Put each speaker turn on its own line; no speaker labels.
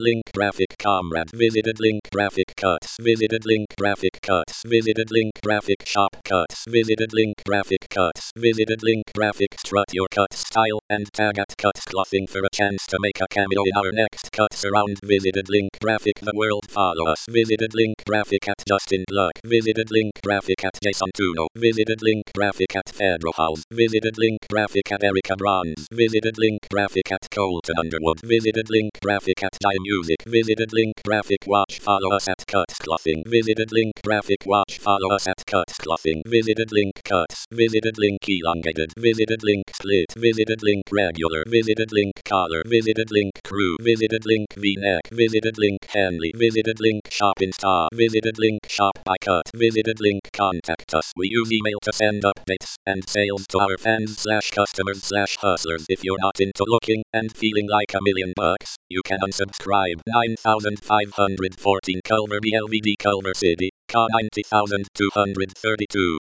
link graphic comrade visited link graphic cuts visited link graphic cuts visited link graphic shop cuts visited link graphic cuts visited link graphic strut your cut style and tag at cuts clothing for a chance to make a cameo in our next cuts around visited link graphic the world follow us visited link graphic at Justin Luck visited link graphic at Jason Tuno visited link graphic at Pedro House visited link graphic at Erica Bronze visited link graphic at Colton Underwood visited link graphic at Die Music visited link graphic watch follow us at Cuts Clothing visited link graphic watch follow us at Cuts Clothing visited link cuts visited link elongated visited link split visited link regular visited link collar visited link crew visited link v-neck visited link Henley visited link shop insta visited link shop by cut visited link contact us. We use email to send updates and sales to our fans / customers / hustlers. If you're not into looking and feeling like $1,000,000, you can unsubscribe. 9514 Culver BLVD Culver City, Ca 90232.